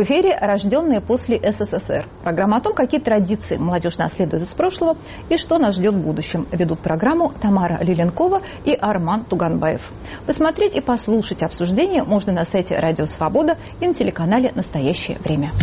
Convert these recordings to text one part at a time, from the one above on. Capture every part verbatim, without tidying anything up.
В эфире «Рожденные после СССР». Программа о том, какие традиции молодежь наследует из прошлого и что нас ждет в будущем. Ведут программу Тамара Лиленкова и Арман Туганбаев. Посмотреть и послушать обсуждение можно на сайте «Радио Свобода» и на телеканале «Настоящее время».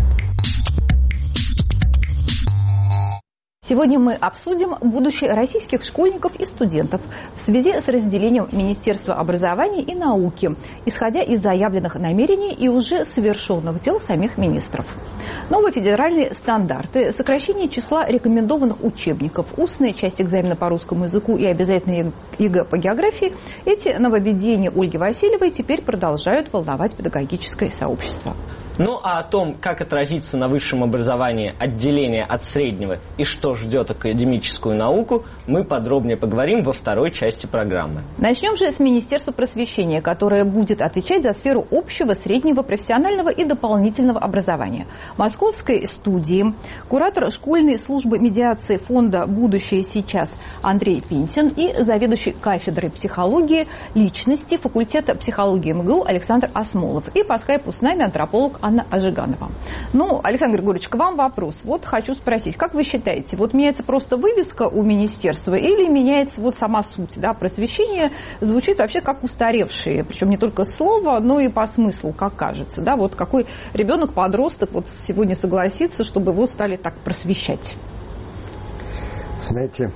Сегодня мы обсудим будущее российских школьников и студентов в связи с разделением Министерства образования и науки, исходя из заявленных намерений и уже совершенных дел самих министров. Новые федеральные стандарты, сокращение числа рекомендованных учебников, устная часть экзамена по русскому языку и обязательные ЕГЭ по географии – эти нововведения Ольги Васильевой теперь продолжают волновать педагогическое сообщество. Ну а о том, как отразится на высшем образовании отделение от среднего и что ждет академическую науку, мы подробнее поговорим во второй части программы. Начнем же с Министерства просвещения, которое будет отвечать за сферу общего, среднего, профессионального и дополнительного образования. Московской студии куратор школьной службы медиации фонда «Будущее сейчас» Андрей Пинтин и заведующий кафедрой психологии личности факультета психологии МГУ Александр Осмолов. И по скайпу с нами антрополог Анна Ажиганова. Ну, Александр Григорьевич, к вам вопрос. Вот хочу спросить, как вы считаете, вот меняется просто вывеска у министерства или меняется вот сама суть, да, просвещение звучит вообще как устаревшее, причем не только слово, но и по смыслу, как кажется, да, вот какой ребенок, подросток вот сегодня согласится, чтобы его стали так просвещать? Знаете,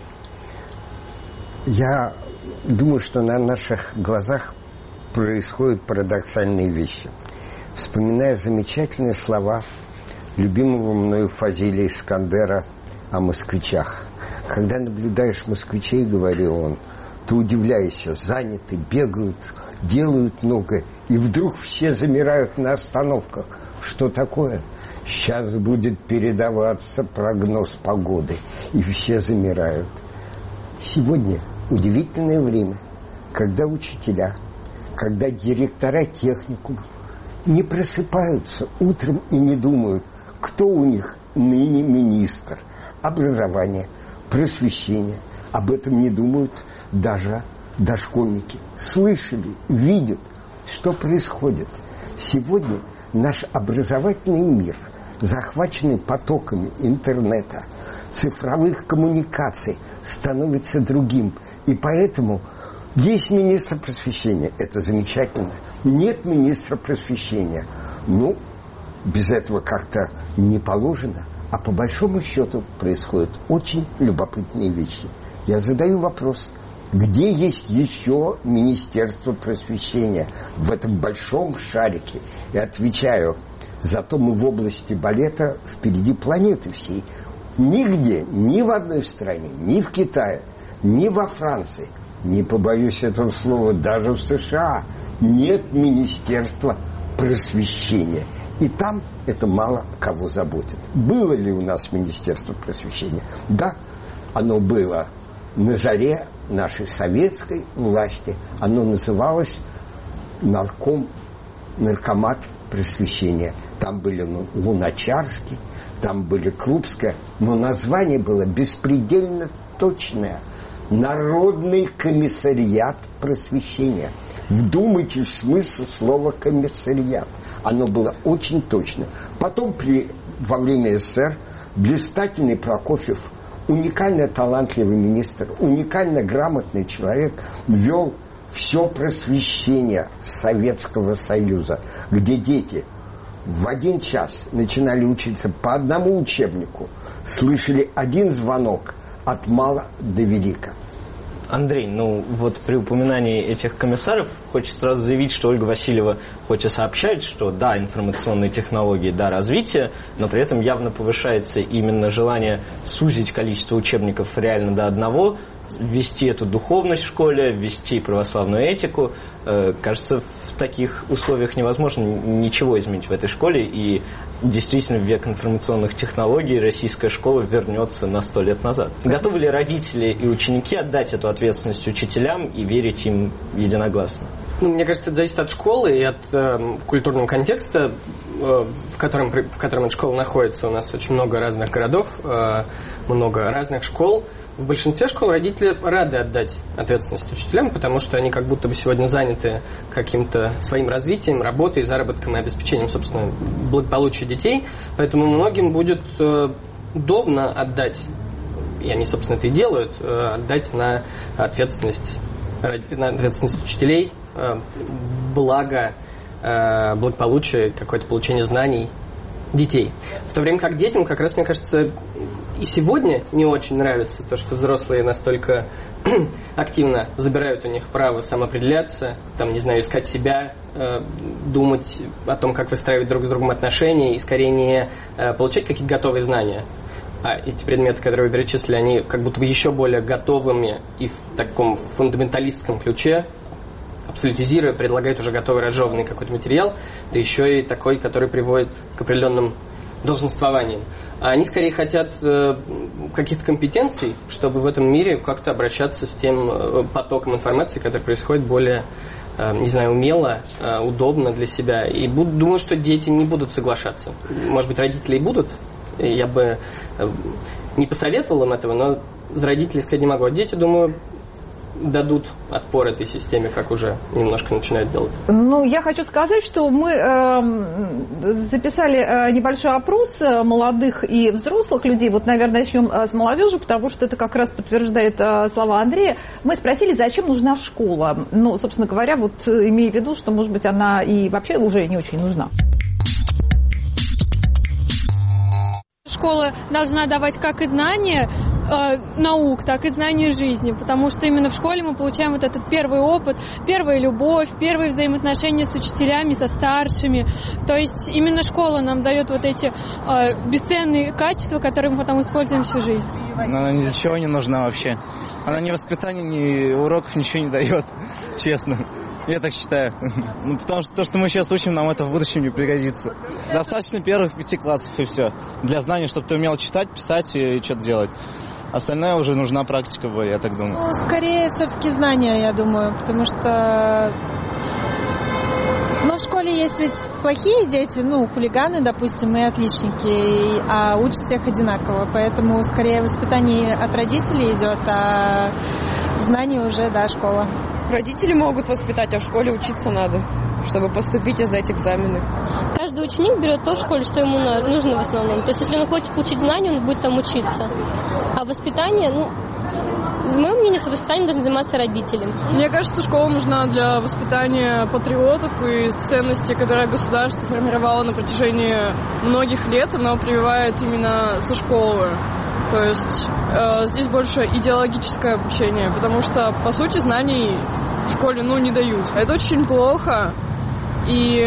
я думаю, что на наших глазах происходят парадоксальные вещи. Вспоминая замечательные слова любимого мною Фазилия Искандера о москвичах. Когда наблюдаешь москвичей, говорил он, то удивляешься, заняты, бегают, делают много, и вдруг все замирают на остановках. Что такое? Сейчас будет передаваться прогноз погоды, и все замирают. Сегодня удивительное время, когда учителя, когда директора техникумов не просыпаются утром и не думают, кто у них ныне министр образования, просвещения. Об этом не думают даже дошкольники. Слышали, видят, что происходит. Сегодня наш образовательный мир, захваченный потоками интернета, цифровых коммуникаций, становится другим. И поэтому есть министр просвещения, это замечательно. Нет министра просвещения. Ну, без этого как-то не положено. А по большому счету происходят очень любопытные вещи. Я задаю вопрос, где есть еще министерство просвещения в этом большом шарике? И отвечаю, зато мы в области балета впереди планеты всей. Нигде, ни в одной стране, ни в Китае, ни во Франции, не побоюсь этого слова, даже в США нет министерства просвещения. И там это мало кого заботит. Было ли у нас министерство просвещения? Да, оно было на заре нашей советской власти. Оно называлось нарком, наркомат просвещения. Там были Луначарский, там были Крупская, но название было беспредельно точное. Народный комиссариат просвещения. Вдумайтесь в смысл слова комиссариат. Оно было очень точно. Потом при, во время СССР блистательный Прокофьев, уникально талантливый министр, уникально грамотный человек, ввел все просвещение Советского Союза, где дети в один час начинали учиться по одному учебнику, слышали один звонок от мала до велика. Андрей, ну вот при упоминании этих комиссаров хочется сразу заявить, что Ольга Васильева хоть и сообщает, что да, информационные технологии, да, развитие, но при этом явно повышается именно желание сузить количество учебников реально до одного, ввести эту духовность в школе, ввести православную этику. Э, кажется, в таких условиях невозможно ничего изменить в этой школе, и действительно в век информационных технологий российская школа вернется на сто лет назад. Готовы ли родители и ученики отдать эту ответственность ответственность учителям и верить им единогласно? Ну, мне кажется, это зависит от школы и от э, культурного контекста, э, в, котором, в котором эта школа находится. У нас очень много разных городов, э, много разных школ. В большинстве школ родители рады отдать ответственность учителям, потому что они как будто бы сегодня заняты каким-то своим развитием, работой, заработком и обеспечением, собственно, благополучия детей. Поэтому многим будет э, удобно отдать, и они, собственно, это и делают, э, отдать на ответственность, на ответственность учителей, э, благо, э, благополучие, какое-то получение знаний детей. В то время как детям, как раз, мне кажется, и сегодня не очень нравится то, что взрослые настолько активно забирают у них право самоопределяться, там, не знаю, искать себя, э, думать о том, как выстраивать друг с другом отношения, и скорее не э, получать какие-то готовые знания. А эти предметы, которые вы перечислили, они как будто бы еще более готовыми и в таком фундаменталистском ключе, абсолютизируя, предлагают уже готовый разжеванный какой-то материал, да еще и такой, который приводит к определенным долженствованиям. А они скорее хотят э, каких-то компетенций, чтобы в этом мире как-то обращаться с тем э, потоком информации, который происходит более, э, не знаю, умело, э, удобно для себя. И буд, думаю, что дети не будут соглашаться. Может быть, родители и будут. Я бы э, не посоветовал им этого, но за родителей сказать не могу. А дети, думаю, дадут отпор этой системе, как уже немножко начинают делать. Ну, я хочу сказать, что мы э, записали э, небольшой опрос молодых и взрослых людей. Вот, наверное, начнем с молодежи, потому что это как раз подтверждает э, слова Андрея. Мы спросили, зачем нужна школа. Ну, собственно говоря, вот имея в виду, что, может быть, она и вообще уже не очень нужна. Школа должна давать как и знания э, наук, так и знания жизни, потому что именно в школе мы получаем вот этот первый опыт, первая любовь, первые взаимоотношения с учителями, со старшими. То есть именно школа нам дает вот эти э, бесценные качества, которые мы потом используем всю жизнь. Она ни для чего не нужна вообще. Она ни воспитания, ни уроков ничего не дает, честно. Я так считаю. Ну, потому что то, что мы сейчас учим, нам это в будущем не пригодится. Достаточно первых пяти классов и все. Для знаний, чтобы ты умел читать, писать и что-то делать. Остальное уже нужна практика, я так думаю. Ну, скорее все-таки знания, я думаю, потому что... Ну, в школе есть ведь плохие дети, ну, хулиганы, допустим, и отличники, а учат всех одинаково. Поэтому скорее воспитание от родителей идет, а знания уже, да, школа. Родители могут воспитать, а в школе учиться надо, чтобы поступить и сдать экзамены. Каждый ученик берет то в школе, что ему нужно в основном. То есть, если он хочет получить знания, он будет там учиться. А воспитание, ну, мое мнение, что воспитанием должны заниматься родители. Мне кажется, школа нужна для воспитания патриотов и ценностей, которые государство формировало на протяжении многих лет. Оно прививает именно со школы. То есть э, здесь больше идеологическое обучение, потому что, по сути, знаний в школе, ну, не дают. Это очень плохо, и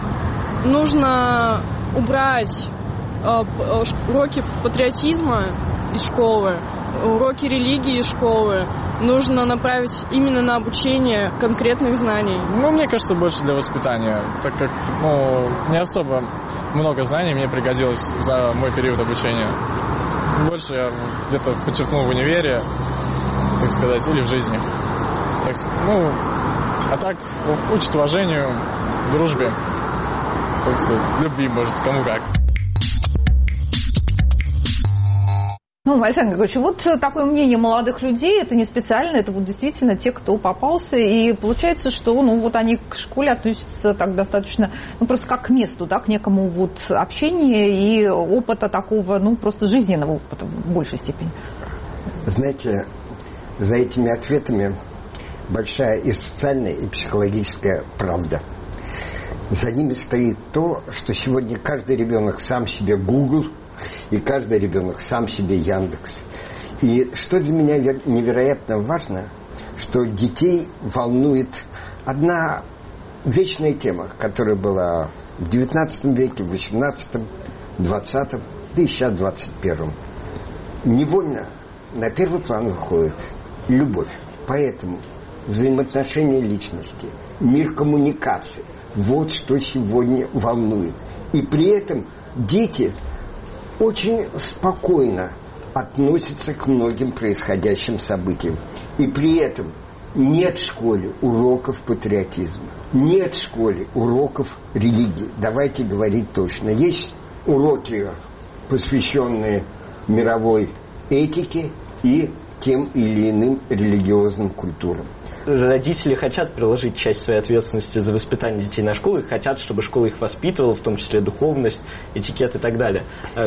нужно убрать э, уроки патриотизма из школы, уроки религии из школы. Нужно направить именно на обучение конкретных знаний. Ну, мне кажется, больше для воспитания, так как, ну, не особо много знаний мне пригодилось за мой период обучения. Больше я где-то подчеркнул в универе, так сказать, или в жизни. Так, ну, а так учат уважению, дружбе, так сказать, любви, может, кому как. Ну, Александр Григорьевич, вот такое мнение молодых людей, это не специально, это вот действительно те, кто попался, и получается, что, ну, вот они к школе относятся так достаточно, ну, просто как к месту, да, к некому вот общению и опыта такого, ну, просто жизненного опыта в большей степени. Знаете, за этими ответами большая и социальная, и психологическая правда. За ними стоит то, что сегодня каждый ребенок сам себе Google, и каждый ребенок сам себе Яндекс. И что для меня невероятно важно, что детей волнует одна вечная тема, которая была в девятнадцатом веке, в восемнадцатом, двадцатом, да и сейчас в двадцать первом. Невольно на первый план выходит любовь. Поэтому взаимоотношения личности, мир коммуникации, вот что сегодня волнует. И при этом дети очень спокойно относится к многим происходящим событиям. И при этом нет в школе уроков патриотизма, нет в школе уроков религии. Давайте говорить точно. Есть уроки, посвященные мировой этике и тем или иным религиозным культурам. Родители хотят приложить часть своей ответственности за воспитание детей на школу, и хотят, чтобы школа их воспитывала, в том числе духовность, этикет и так далее.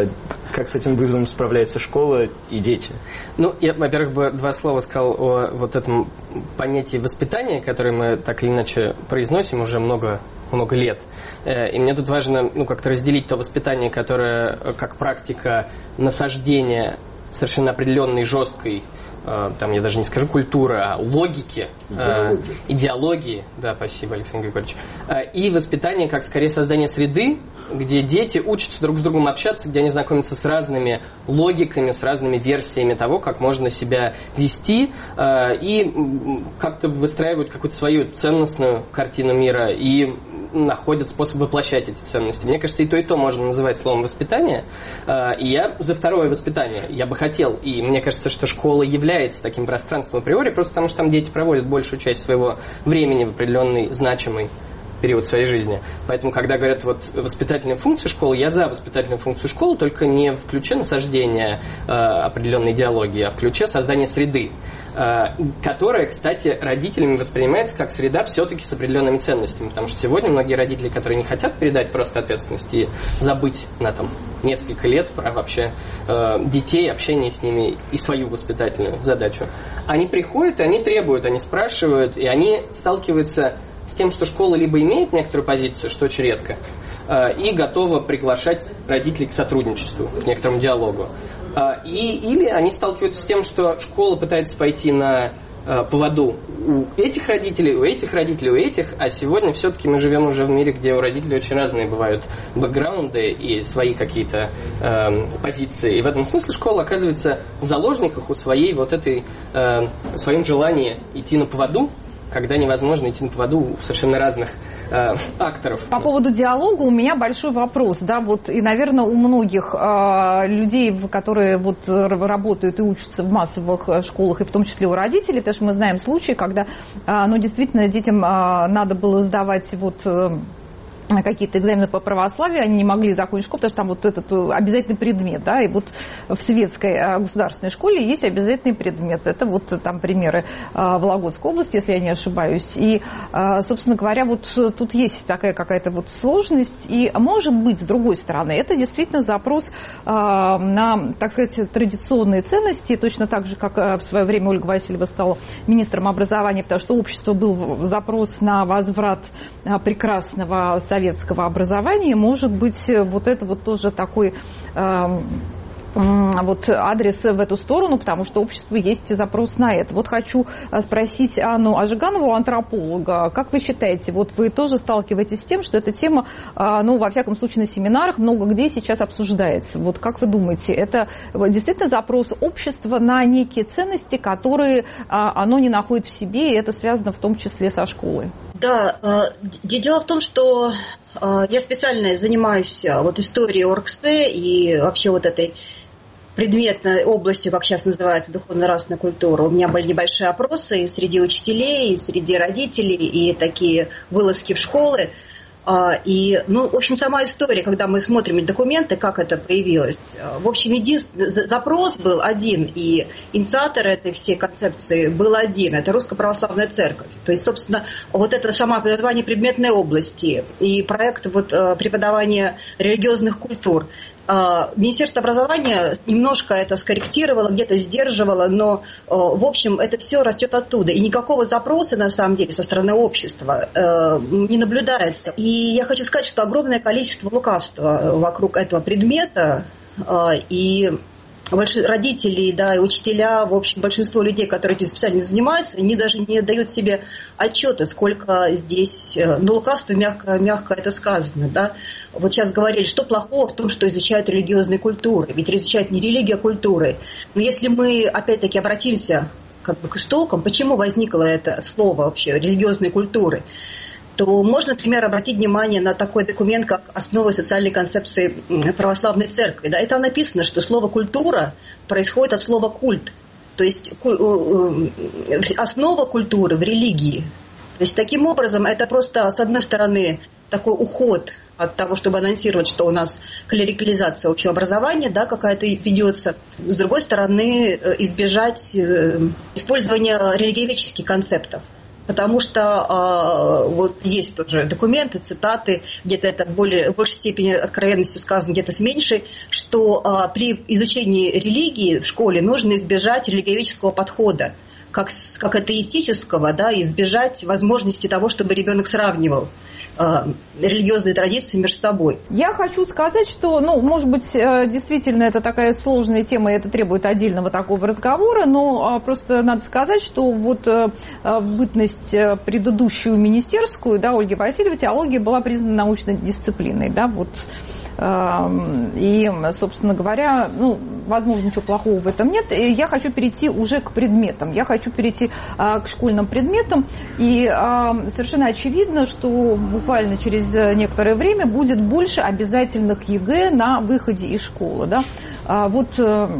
Как с этим вызовом справляется школа и дети? Ну, я, во-первых, бы два слова сказал о вот этом понятии воспитания, которое мы так или иначе произносим уже много, много лет. И мне тут важно, ну, как-то разделить то воспитание, которое как практика насаждения совершенно определенной жесткой, там я даже не скажу культуры, а логики, идеологии, э, идеологии, да, спасибо, Александр Григорьевич, э, и воспитание как скорее создание среды, где дети учатся друг с другом общаться, где они знакомятся с разными логиками, с разными версиями того, как можно себя вести, э, и как-то выстраивают какую-то свою ценностную картину мира и находят способ воплощать эти ценности. Мне кажется, и то, и то можно называть словом воспитание. И я за второе воспитание. Я бы хотел, и мне кажется, что школа является таким пространством априори, просто потому что там дети проводят большую часть своего времени в определенный значимый период своей жизни. Поэтому, когда говорят вот воспитательную функцию школы, я за воспитательную функцию школы, только не в ключе насаждения э, определенной идеологии, а в ключе создания среды, э, которая, кстати, родителями воспринимается как среда все-таки с определенными ценностями. Потому что сегодня многие родители, которые не хотят передать просто ответственность и забыть на там несколько лет про вообще э, детей, общение с ними и свою воспитательную задачу, они приходят, и они требуют, они спрашивают, и они сталкиваются с тем, что школа либо имеет некоторую позицию, что очень редко, и готова приглашать родителей к сотрудничеству, к некоторому диалогу. И, или они сталкиваются с тем, что школа пытается пойти на поводу у этих родителей, у этих родителей, у этих, а сегодня все-таки мы живем уже в мире, где у родителей очень разные бывают бэкграунды и свои какие-то э, позиции. И в этом смысле школа оказывается в заложниках у своей вот этой, э, своем желании идти на поводу, когда невозможно идти на поводу у совершенно разных э, акторов. По поводу диалога у меня большой вопрос, да, вот и, наверное, у многих э, людей, которые вот работают и учатся в массовых школах, и в том числе у родителей, потому что мы знаем случаи, когда, э, ну, действительно, детям э, надо было сдавать вот э, какие-то экзамены по православию, они не могли закончить школу, потому что там вот этот обязательный предмет, да, и вот в светской государственной школе есть обязательный предмет. Это вот там примеры Вологодской области, если я не ошибаюсь. И, собственно говоря, вот тут есть такая какая-то вот сложность. И, может быть, с другой стороны, это действительно запрос на, так сказать, традиционные ценности, точно так же, как в свое время Ольга Васильева стала министром образования, потому что общество был запрос на возврат прекрасного советского советского образования, может быть, вот это вот тоже такой э, вот адрес в эту сторону, потому что обществу есть запрос на это. Вот хочу спросить Анну Ажиганову, антрополога, как вы считаете, вот вы тоже сталкиваетесь с тем, что эта тема, ну, во всяком случае, на семинарах много где сейчас обсуждается. Вот как вы думаете, это действительно запрос общества на некие ценности, которые оно не находит в себе, и это связано в том числе со школой? Да, дело в том, что я специально занимаюсь вот историей ОРГСТ и вообще вот этой предметной областью, как сейчас называется, духовно-нравственная культура. У меня были небольшие опросы и среди учителей, и среди родителей, и такие вылазки в школы. И, ну, в общем, сама история, когда мы смотрим документы, как это появилось. В общем, единственный запрос был один, и инициатор этой всей концепции был один. Это Русская Православная Церковь. То есть, собственно, вот это само преподавание предметной области и проект вот, преподавания религиозных культур. Министерство образования немножко это скорректировало, где-то сдерживало, но, в общем, это все растет оттуда. И никакого запроса, на самом деле, со стороны общества не наблюдается. И я хочу сказать, что огромное количество лукавства вокруг этого предмета, и родители, да, и учителя, в общем, большинство людей, которые этим специально занимаются, они даже не дают себе отчета, сколько здесь, ну, лукавства, мягко, мягко это сказано, да. Вот сейчас говорили, что плохого в том, что изучают религиозные культуры, ведь изучают не религию, а культуры. Но если мы, опять-таки, обратимся как бы к истокам, почему возникло это слово вообще, религиозные культуры, то можно, например, обратить внимание на такой документ, как «Основы социальной концепции православной церкви». Да, и там написано, что слово «культура» происходит от слова «культ». То есть основа культуры в религии. То есть таким образом это просто, с одной стороны, такой уход от того, чтобы анонсировать, что у нас клерикализация общего образования, да, какая-то ведется. С другой стороны, избежать использования религиоведческих концептов. Потому что э, вот есть тоже документы, цитаты, где-то это в более, в большей степени откровенности сказано, где-то с меньшей, что э, при изучении религии в школе нужно избежать религиоведческого подхода, как, как атеистического, да, избежать возможности того, чтобы ребенок сравнивал религиозные традиции между собой. Я хочу сказать, что, ну, может быть, действительно это такая сложная тема, и это требует отдельного такого разговора, но просто надо сказать, что вот в бытность предыдущую министерскую, да, Ольги Васильевой, теология была признана научной дисциплиной, да, вот. И, собственно говоря, ну, возможно, ничего плохого в этом нет. И я хочу перейти уже к предметам. Я хочу перейти а, к школьным предметам. И а, совершенно очевидно, что буквально через некоторое время будет больше обязательных ЕГЭ на выходе из школы. Да? А, вот...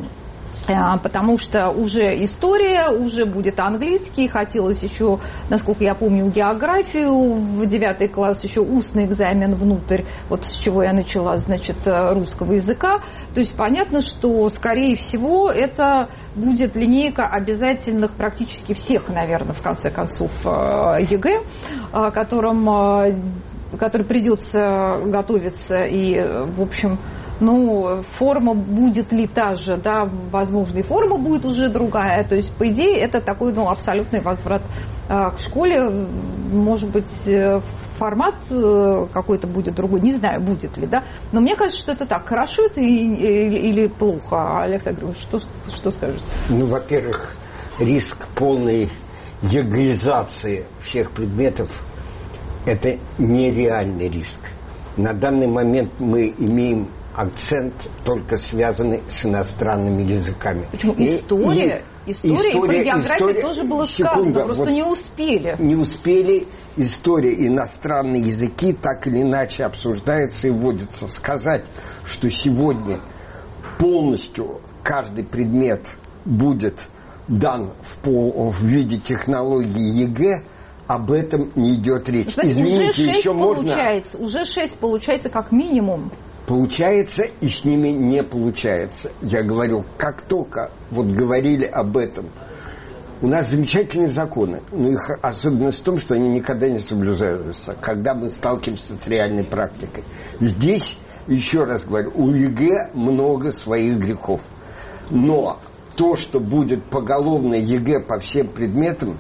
Потому что уже история, уже будет английский, хотелось еще, насколько я помню, географию, в девятый класс еще устный экзамен внутрь, вот с чего я начала, значит, русского языка. То есть понятно, что, скорее всего, это будет линейка обязательных практически всех, наверное, в конце концов, ЕГЭ, которым, который придется готовиться и, в общем... Ну, форма будет ли та же, да, возможно, и форма будет уже другая. То есть, по идее, это такой, ну, абсолютный возврат а, к школе. Может быть, формат какой-то будет другой, не знаю, будет ли, да. Но мне кажется, что это так. Хорошо это или, или плохо? Александр Григорьевич, что, что скажете? Ну, во-первых, риск полной егоизации всех предметов – это нереальный риск. На данный момент мы имеем акцент только связанный с иностранными языками. Почему? История, и, история, история, и про географию история, тоже было сказано, секунда, просто вот не успели. Не успели. История, иностранные языки так или иначе обсуждаются и вводятся. Сказать, что сегодня полностью каждый предмет будет дан в, пол, в виде технологии ЕГЭ, об этом не идет речь. Знаете, извините, уже еще можно... Получается, уже шесть получается как минимум. Получается, и с ними не получается. Я говорю, как только вот говорили об этом, у нас замечательные законы, но их особенность в том, что они никогда не соблюдаются, когда мы сталкиваемся с реальной практикой. Здесь, еще раз говорю, у ЕГЭ много своих грехов. Но то, что будет поголовно ЕГЭ по всем предметам,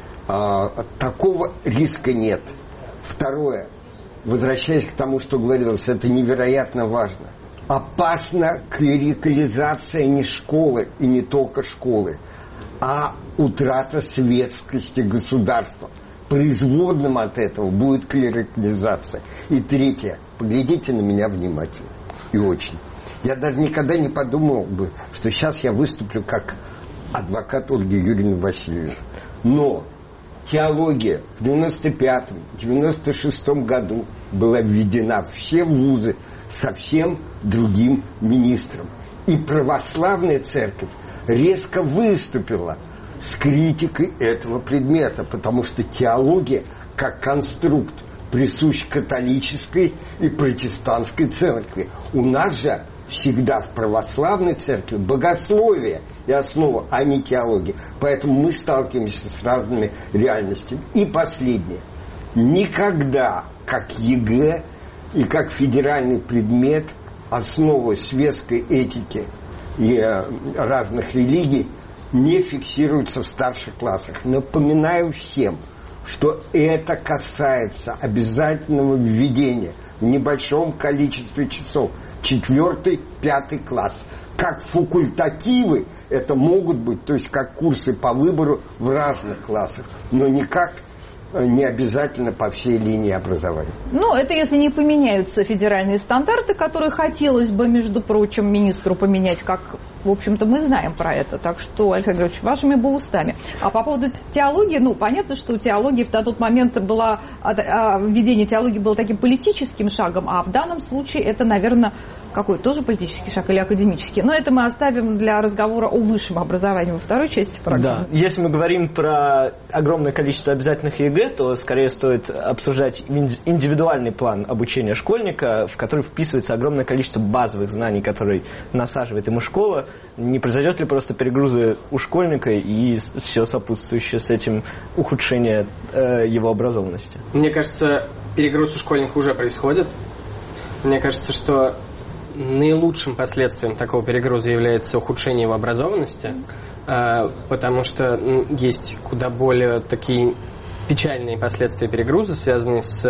такого риска нет. Второе. Возвращаясь к тому, что говорилось, это невероятно важно. Опасна клерикализация не школы, и не только школы, а утрата светскости государства. Производным от этого будет клерикализация. И третье. Поглядите на меня внимательно. И очень. Я даже никогда не подумал бы, что сейчас я выступлю как адвокат Ольги Юрьевны Васильевой. Но... теология в девяносто пятом — девяносто шестом году была введена в все вузы совсем другим министром. И православная церковь резко выступила с критикой этого предмета, потому что теология как конструкт присущ католической и протестантской церкви. У нас же всегда в православной церкви богословие и основа, а не теология. Поэтому мы сталкиваемся с разными реальностями. И последнее. Никогда, как ЕГЭ и как федеральный предмет, основы светской этики и разных религий не фиксируются в старших классах. Напоминаю всем, что это касается обязательного введения в небольшом количестве часов. Четвертый, пятый класс. Как факультативы это могут быть, то есть как курсы по выбору в разных классах, но никак не обязательно по всей линии образования. Ну, это если не поменяются федеральные стандарты, которые хотелось бы, между прочим, министру поменять, как В общем-то, мы знаем про это. Так что, Александр Григорьевич, вашими бы устами. А по поводу теологии, ну, понятно, что теология на тот момент была, введение теологии было таким политическим шагом, а в данном случае это, наверное, какой тоже политический шаг или академический. Но это мы оставим для разговора о высшем образовании во второй части программы. Да. Если мы говорим про огромное количество обязательных ЕГЭ, то скорее стоит обсуждать индивидуальный план обучения школьника, в который вписывается огромное количество базовых знаний, которые насаживает ему школа. Не произойдет ли просто перегрузы у школьника и все сопутствующее с этим ухудшение э, его образованности? Мне кажется, перегруз у школьника уже происходит. Мне кажется, что наилучшим последствием такого перегруза является ухудшение его образованности, потому что есть куда более такие печальные последствия перегруза, связанные с,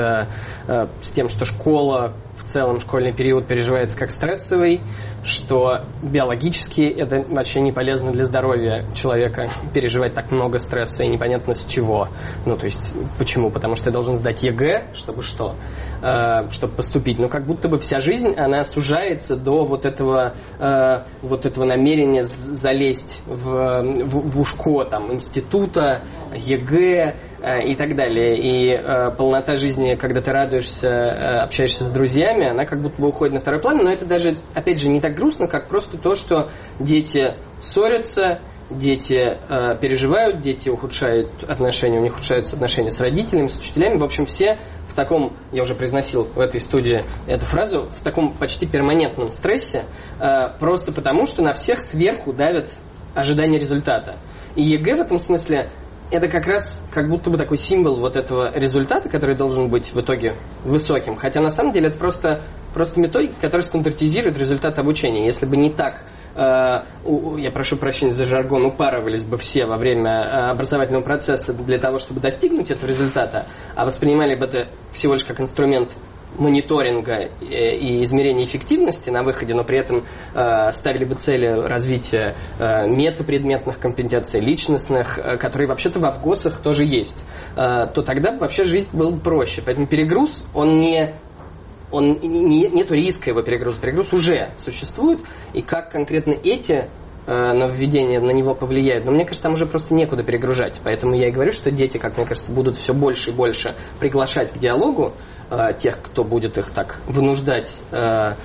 с тем, что школа в целом, школьный период переживается как стрессовый, что биологически это вообще не полезно для здоровья человека переживать так много стресса и непонятно с чего. Ну, то есть, почему? Потому что ты должен сдать ЕГЭ, чтобы что? Э, чтобы поступить. Но как будто бы вся жизнь, она сужается до вот этого, э, вот этого намерения залезть в, в, в ушко там, института, ЕГЭ, и так далее. И э, полнота жизни, когда ты радуешься, э, общаешься с друзьями, она как будто бы уходит на второй план, но это даже, опять же, не так грустно, как просто то, что дети ссорятся, дети э, переживают, дети ухудшают отношения, у них ухудшаются отношения с родителями, с учителями. В общем, все в таком, я уже произносил в этой студии эту фразу, в таком почти перманентном стрессе, э, просто потому, что на всех сверху давят ожидания результата. И ЕГЭ в этом смысле это как раз как будто бы такой символ вот этого результата, который должен быть в итоге высоким. Хотя на самом деле это просто, просто методика, которая стандартизирует результат обучения. Если бы не так, э, у, я прошу прощения за жаргон, упарывались бы все во время э, образовательного процесса для того, чтобы достигнуть этого результата, а воспринимали бы это всего лишь как инструмент мониторинга и измерения эффективности на выходе, но при этом э, ставили бы цели развития э, метапредметных компетенций, личностных, э, которые вообще-то во ВГОСах тоже есть, э, то тогда вообще жить было бы проще. Поэтому перегруз, он не... Он, не, нету риска его перегруза. Перегруз уже существует, и как конкретно эти нововведения на него повлияют. Но мне кажется, там уже просто некуда перегружать. Поэтому я и говорю, что дети, как мне кажется, будут все больше и больше приглашать к диалогу э, тех, кто будет их так вынуждать э,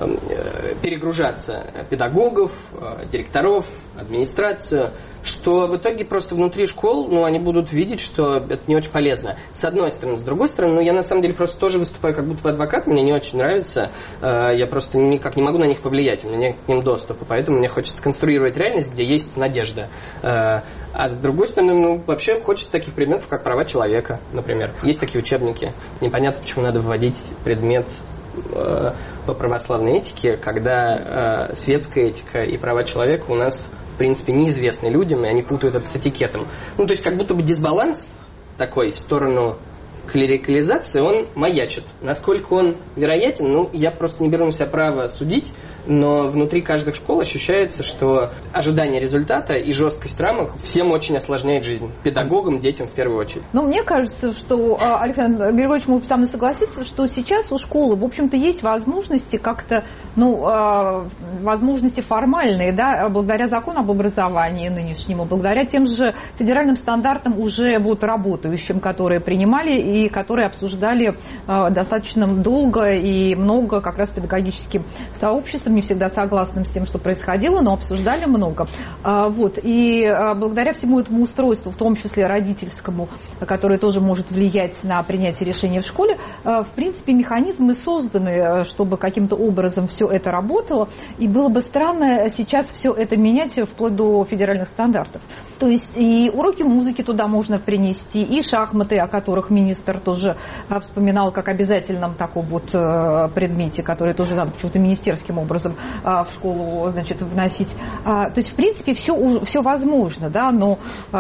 э, перегружаться, педагогов, э, директоров, администрацию, что в итоге просто внутри школ, ну, они будут видеть, что это не очень полезно. С одной стороны. С другой стороны, ну, я на самом деле просто тоже выступаю как будто бы адвокат, мне не очень нравится, э, я просто никак не могу на них повлиять, у меня нет к ним доступа, поэтому мне хочется сконструировать реальность, где есть надежда. Э, а с другой стороны, ну, вообще хочется таких предметов, как права человека, например. Есть такие учебники, непонятно, почему надо вводить предмет э, по православной этике, когда э, светская этика и права человека у нас в принципе, неизвестны людям, и они путают это с этикетом. Ну, то есть, как будто бы дисбаланс такой в сторону клерикализации, он маячит. Насколько он вероятен, ну, я просто не беру на себя право судить, но внутри каждой школы ощущается, что ожидание результата и жесткость рамок всем очень осложняет жизнь. Педагогам, детям в первую очередь. Ну, мне кажется, что, Александр Григорьевич, может со мной согласиться, что сейчас у школы, в общем-то, есть возможности как-то, ну, возможности формальные, да, благодаря закону об образовании нынешнему, благодаря тем же федеральным стандартам уже вот работающим, которые принимали и которые обсуждали достаточно долго и много как раз педагогическим сообществом, не всегда согласным с тем, что происходило, но обсуждали много. Вот. И благодаря всему этому устройству, в том числе родительскому, которое тоже может влиять на принятие решений в школе, в принципе, механизмы созданы, чтобы каким-то образом все это работало. И было бы странно сейчас все это менять вплоть до федеральных стандартов. То есть и уроки музыки туда можно принести, и шахматы, о которых министр тоже вспоминал как обязательном таком вот предмете, который тоже надо почему-то министерским образом в школу, значит, вносить. То есть, в принципе, все, все возможно, да, но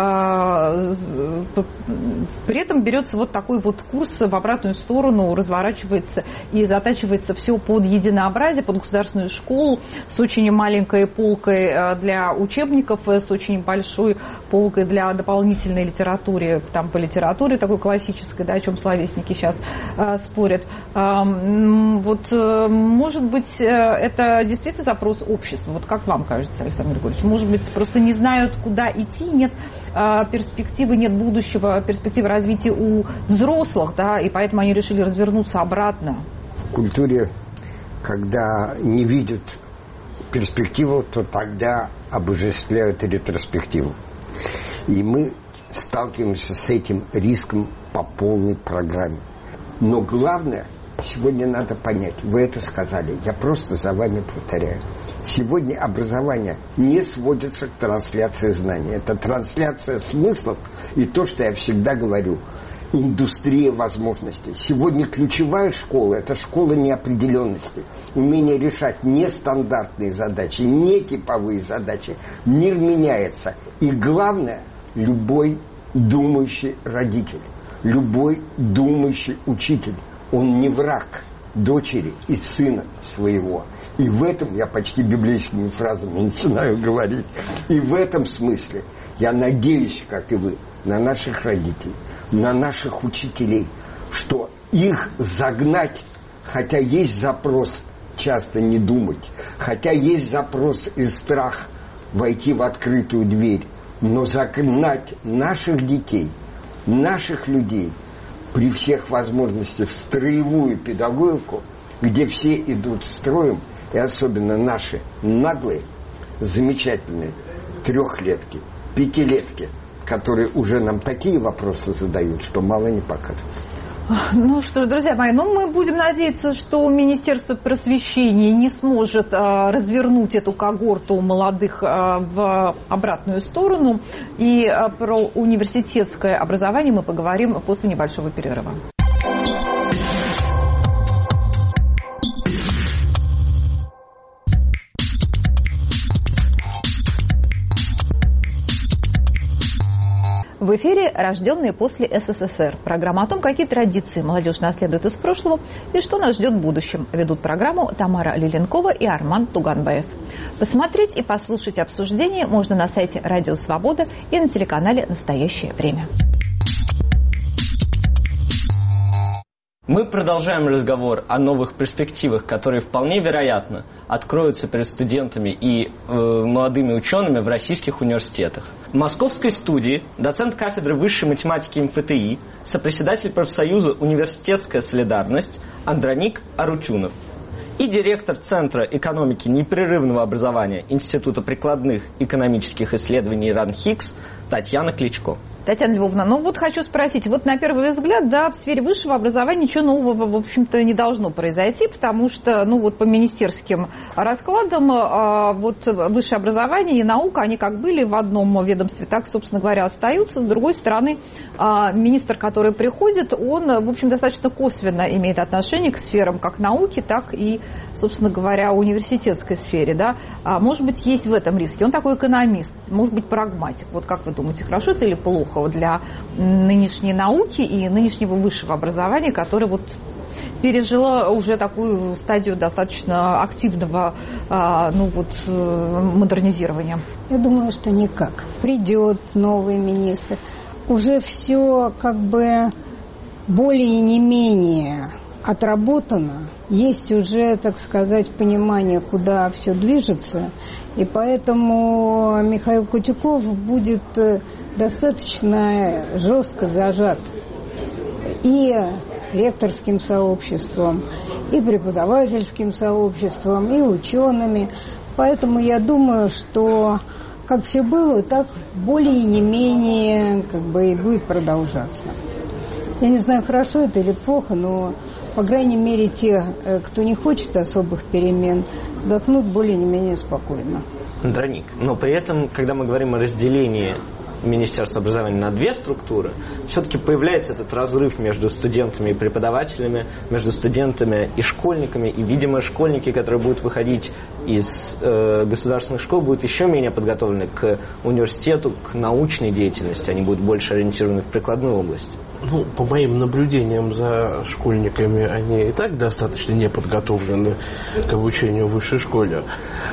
при этом берется вот такой вот курс в обратную сторону, разворачивается и затачивается все под единообразие, под государственную школу с очень маленькой полкой для учебников, с очень большой полкой для дополнительной литературы, там по литературе такой классической, да, о чем словесники сейчас спорят. Вот, может быть, это это действительно запрос общества? Вот как вам кажется, Александр Григорьевич? Может быть, просто не знают, куда идти, нет э, перспективы, нет будущего, перспективы развития у взрослых, да, и поэтому они решили развернуться обратно? В культуре, когда не видят перспективу, то тогда обожествляют ретроспективу. И мы сталкиваемся с этим риском по полной программе. Но главное, сегодня надо понять, вы это сказали, я просто за вами повторяю. Сегодня образование не сводится к трансляции знаний. Это трансляция смыслов и то, что я всегда говорю, индустрия возможностей. Сегодня ключевая школа – это школа неопределенности. Умение решать нестандартные задачи, не типовые задачи. Мир меняется. И главное, любой думающий родитель, любой думающий учитель, он не враг дочери и сына своего. И в этом, я почти библейскими фразами начинаю говорить, и в этом смысле я надеюсь, как и вы, на наших родителей, на наших учителей, что их загнать, хотя есть запрос часто не думать, хотя есть запрос и страх войти в открытую дверь, но загнать наших детей, наших людей при всех возможностях в строевую педагогику, где все идут строем, и особенно наши наглые, замечательные трехлетки, пятилетки, которые уже нам такие вопросы задают, что мало не покажется. Ну что ж, друзья мои, ну мы будем надеяться, что Министерство просвещения не сможет а, развернуть эту когорту молодых а, в обратную сторону. И а, про университетское образование мы поговорим после небольшого перерыва. В эфире «Рожденные после СССР». Программа о том, какие традиции молодежь наследует из прошлого и что нас ждет в будущем. Ведут программу Тамара Лиленкова и Арман Туганбаев. Посмотреть и послушать обсуждение можно на сайте Радио Свобода и на телеканале «Настоящее время». Мы продолжаем разговор о новых перспективах, которые вполне вероятно откроются перед студентами и э, молодыми учеными в российских университетах. В московской студии доцент кафедры высшей математики эм эф тэ и, сопредседатель профсоюза «Университетская солидарность» Андроник Арутюнов и директор Центра экономики непрерывного образования Института прикладных экономических исследований РАНХИКС Татьяна Кличко. Татьяна Львовна, ну вот хочу спросить, вот на первый взгляд, да, в сфере высшего образования ничего нового, в общем-то, не должно произойти, потому что, ну вот по министерским раскладам, вот высшее образование и наука, они как были в одном ведомстве, так, собственно говоря, остаются. С другой стороны, министр, который приходит, он, в общем, достаточно косвенно имеет отношение к сферам как науки, так и, собственно говоря, университетской сфере, да. Может быть, есть в этом риски. Он такой экономист, может быть, прагматик. Вот как вы думаете, хорошо это или плохо для нынешней науки и нынешнего высшего образования, которое вот пережило уже такую стадию достаточно активного ну, вот, модернизирования? Я думаю, что никак. Придет новый министр, уже все как бы более не менее отработано, есть уже, так сказать, понимание, куда все движется, и поэтому Михаил Кутюков будет достаточно жестко зажат и ректорским сообществом, и преподавательским сообществом, и учеными. Поэтому я думаю, что как все было, так более не менее как бы и будет продолжаться. Я не знаю, хорошо это или плохо, но, по крайней мере, те, кто не хочет особых перемен, вздохнут более не менее спокойно. Андроник, но при этом, когда мы говорим о разделении Министерства образования на две структуры, все-таки появляется этот разрыв между студентами и преподавателями, между студентами и школьниками, и, видимо, школьники, которые будут выходить из э, государственных школ, будут еще менее подготовлены к университету, к научной деятельности, они будут больше ориентированы в прикладную область. ну, по моим наблюдениям за школьниками, они и так достаточно не подготовлены к обучению в высшей школе.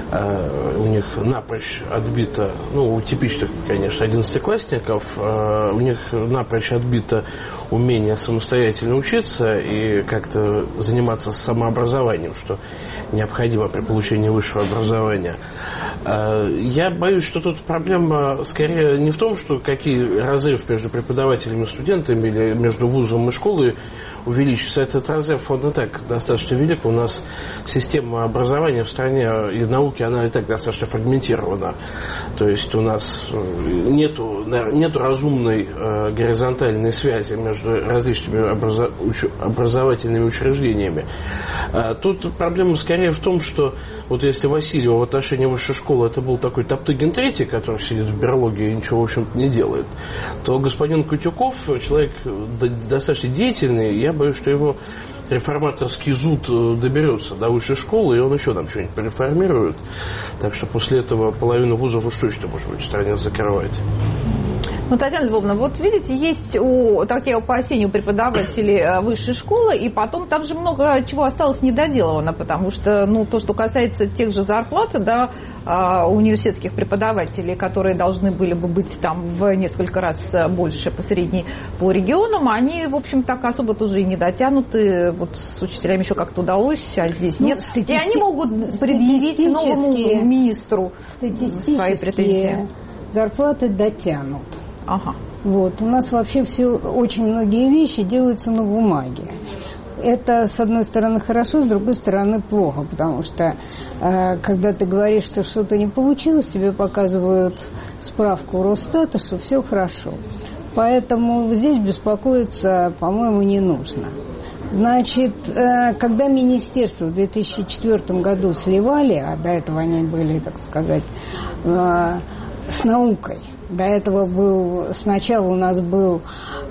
Uh, у них напрочь отбито, ну, у типичных, конечно, одиннадцатиклассников, uh, у них напрочь отбито умение самостоятельно учиться и как-то заниматься самообразованием, что необходимо при получении высшего образования. Uh, я боюсь, что тут проблема скорее не в том, что какие разрыв между преподавателями и студентами или между вузом и школой увеличится. Этот разрыв, он и так достаточно велик. У нас система образования в стране и науки, она и так достаточно фрагментирована. То есть у нас нету, нету разумной э, горизонтальной связи между различными образо, уч, образовательными учреждениями. А тут проблема скорее в том, что вот если Васильева в отношении высшей школы это был такой Топтыгин третий, который сидит в берлоге и ничего, в общем-то, не делает, то господин Кутюков, человек достаточно деятельный, я боюсь, что его реформаторский зуд доберется до высшей школы, и он еще там что-нибудь реформирует. Так что после этого половину вузов уж точно, может быть, в стране закрывать. Ну, Татьяна Львовна, вот видите, есть у, такие опасения у преподавателей высшей школы, и потом там же много чего осталось недоделано, потому что, ну, то, что касается тех же зарплат, да, университетских преподавателей, которые должны были бы быть там в несколько раз больше по средней по регионам, они, в общем, так особо тоже и не дотянуты. Вот с учителями еще как-то удалось, а здесь ну, нет. Стати... И они могут предъявить новому министру свои претензии. Зарплаты дотянут. Ага. Вот. У нас вообще все, очень многие вещи делаются на бумаге. Это, с одной стороны, хорошо, с другой стороны, плохо, потому что, э, когда ты говоришь, что что-то не получилось, тебе показывают справку Росстата, что все хорошо. Поэтому здесь беспокоиться, по-моему, не нужно. Значит, э, когда министерство в две тысячи четвёртом году сливали, а до этого они были, так сказать, э, с наукой. До этого был, сначала у нас был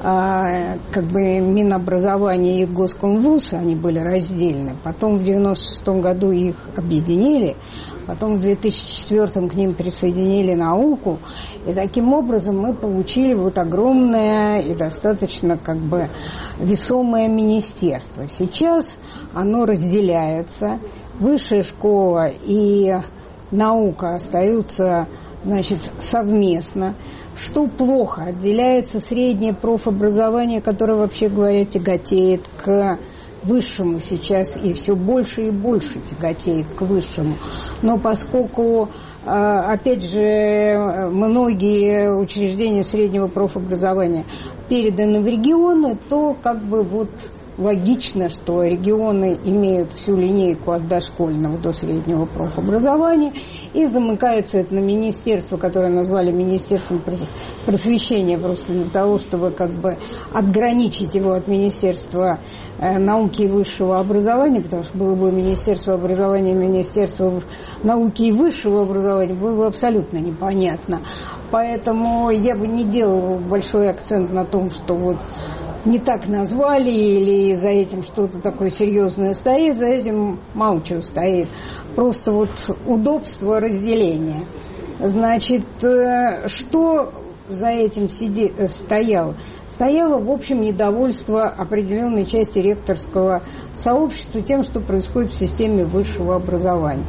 а, как бы Минобразование и Госкомвуз, они были раздельны. Потом в девяносто шестом году их объединили, потом в две тысячи четвёртом к ним присоединили науку. И таким образом мы получили вот огромное и достаточно как бы весомое министерство. Сейчас оно разделяется. Высшая школа и наука остаются, значит, совместно. Что плохо? Отделяется среднее профобразование, которое, вообще говоря, тяготеет к высшему сейчас и все больше и больше тяготеет к высшему. Но поскольку, опять же, многие учреждения среднего профобразования переданы в регионы, то как бы вот логично, что регионы имеют всю линейку от дошкольного до среднего профобразования, и замыкается это на министерство, которое назвали Министерством просвещения, просто для того, чтобы как бы отграничить его от Министерства науки и высшего образования, потому что было бы Министерство образования и Министерство науки и высшего образования, было бы абсолютно непонятно. Поэтому я бы не делала большой акцент на том, что вот не так назвали, или за этим что-то такое серьезное стоит, за этим мало чего стоит. Просто вот удобство разделения. Значит, что за этим сиди... стояло? Стояло, в общем, недовольство определенной части ректорского сообщества тем, что происходит в системе высшего образования.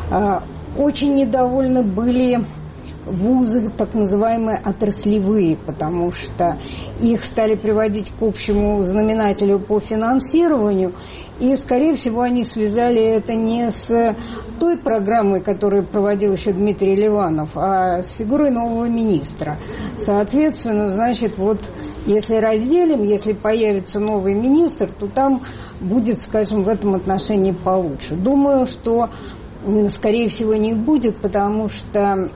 Очень недовольны были вузы, так называемые отраслевые, потому что их стали приводить к общему знаменателю по финансированию, и, скорее всего, они связали это не с той программой, которую проводил еще Дмитрий Ливанов, а с фигурой нового министра. Соответственно, значит, вот если разделим, если появится новый министр, то там будет, скажем, в этом отношении получше. Думаю, что скорее всего, не будет, потому что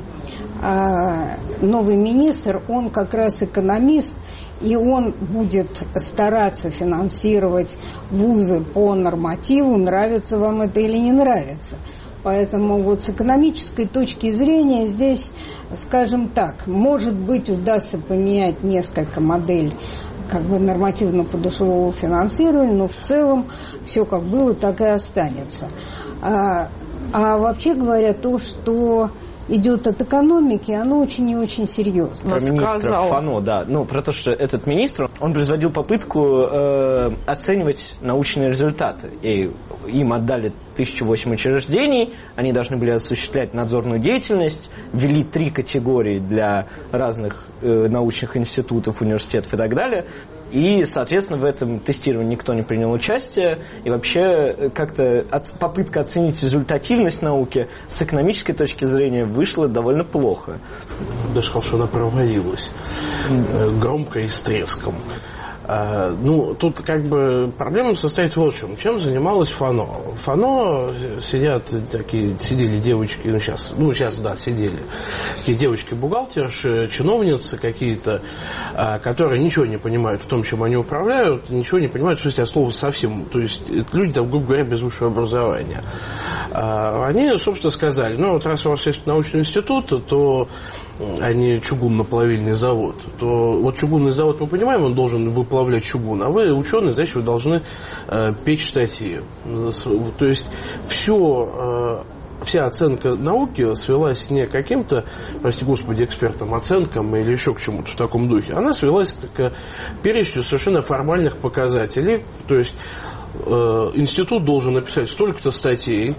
э, новый министр, он как раз экономист, и он будет стараться финансировать вузы по нормативу, нравится вам это или не нравится. Поэтому вот с экономической точки зрения здесь, скажем так, может быть, удастся поменять несколько моделей как бы нормативно-подушевого финансирования, но в целом все как было, так и останется. А, а вообще говоря, то, что идет от экономики, оно очень и очень серьезно. Про министра ФАНО, да. Ну, про то, что этот министр, он производил попытку э, оценивать научные результаты. И им отдали тысячу восемь учреждений, они должны были осуществлять надзорную деятельность, ввели три категории для разных э, научных институтов, университетов и так далее. И, соответственно, в этом тестировании никто не принял участие. И вообще как-то от, попытка оценить результативность науки с экономической точки зрения вышла довольно плохо. Даже сказал, что она провалилась. Громко и с треском. А, ну, тут как бы проблема состоит вот в чем. Чем занималась ФАНО? ФАНО сидят такие, сидели девочки, ну сейчас, ну сейчас, да, сидели, такие девочки-бухгалтерши, чиновницы какие-то, а, которые ничего не понимают в том, чем они управляют, ничего не понимают, в смысле, от слова совсем. То есть это люди, там, грубо говоря, без высшего образования. А, они, собственно, сказали, ну вот раз у вас есть научный институт, то а не чугунно-плавильный завод, то вот чугунный завод, мы понимаем, он должен выплавлять чугун, а вы, ученые, значит, вы должны э, печь статьи. То есть все, э, вся оценка науки свелась не к каким-то, прости господи, экспертным оценкам или еще к чему-то в таком духе, она свелась к перечню совершенно формальных показателей, то есть институт должен написать столько-то статей,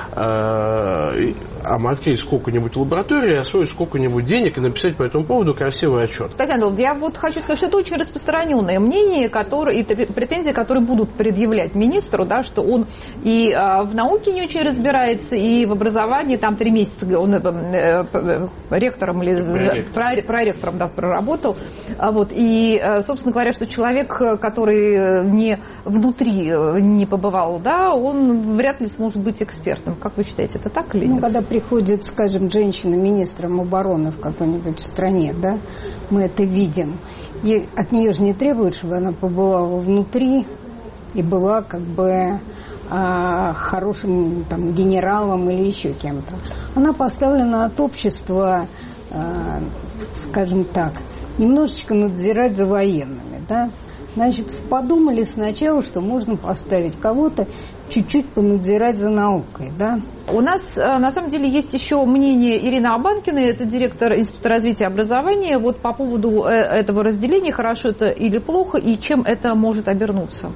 а мы открыть сколько-нибудь лабораторий, освоить сколько-нибудь денег и написать по этому поводу красивый отчет. Татьяна, я вот хочу сказать, что это очень распространенное мнение, которое, и претензии, которые будут предъявлять министру, да, что он и в науке не очень разбирается, и в образовании, там три месяца он ректором или проректором, да, проработал, вот, и, собственно говоря, что человек, который не внутри не побывал, да, он вряд ли сможет быть экспертом. Как вы считаете, это так или нет? Ну, когда приходит, скажем, женщина министром обороны в какой-нибудь стране, да, мы это видим. И от нее же не требуют, чтобы она побывала внутри и была как бы а, хорошим там, генералом или еще кем-то. Она поставлена от общества, а, скажем так, немножечко надзирать за военными, да. Значит, подумали сначала, что можно поставить кого-то чуть-чуть понадзирать за наукой, да? У нас, на самом деле, есть еще мнение Ирины Абанкиной, это директор Института развития образования, вот по поводу этого разделения, хорошо это или плохо, и чем это может обернуться.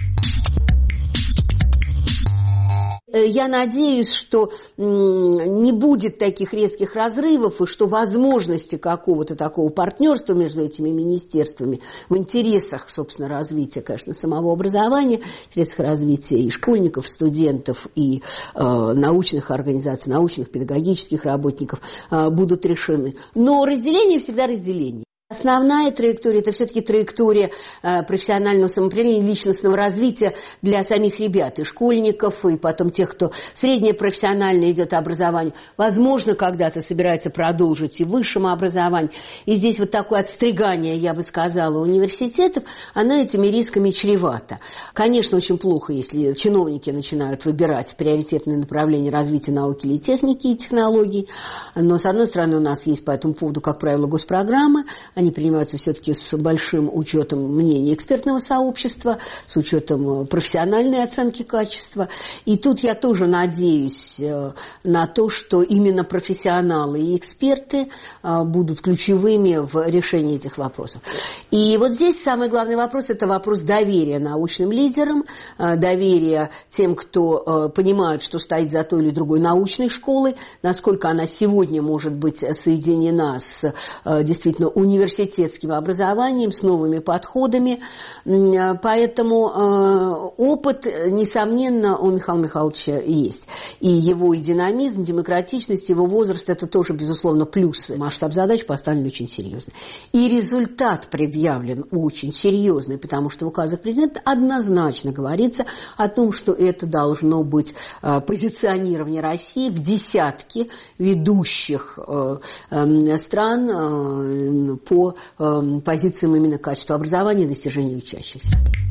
Я надеюсь, что не будет таких резких разрывов и что возможности какого-то такого партнерства между этими министерствами в интересах, собственно, развития, конечно, самого образования, в интересах развития и школьников, студентов, и э, научных организаций, научных, педагогических работников э, будут решены. Но разделение всегда разделение. Основная траектория – это все-таки траектория э, профессионального самоопределения, личностного развития для самих ребят, и школьников, и потом тех, кто среднее профессиональное идет образование. Возможно, когда-то собирается продолжить и в высшем образовании. И здесь вот такое отстригание, я бы сказала, университетов, оно этими рисками чревато. Конечно, очень плохо, если чиновники начинают выбирать приоритетные направления развития науки или техники и технологий. Но, с одной стороны, у нас есть по этому поводу, как правило, госпрограммы. Они принимаются все-таки с большим учетом мнений экспертного сообщества, с учетом профессиональной оценки качества. И тут я тоже надеюсь на то, что именно профессионалы и эксперты будут ключевыми в решении этих вопросов. И вот здесь самый главный вопрос – это вопрос доверия научным лидерам, доверия тем, кто понимает, что стоит за той или другой научной школой, насколько она сегодня может быть соединена с действительно университетом, университетским образованием, с новыми подходами. Поэтому опыт, несомненно, у Михаила Михайловича есть. И его и динамизм, демократичность, его возраст – это тоже, безусловно, плюсы. Масштаб задач поставлен очень серьезно. И результат предъявлен очень серьезный, потому что в указах президента однозначно говорится о том, что это должно быть позиционирование России в десятке ведущих стран по по э, позициям именно качества образования и достижения учащихся.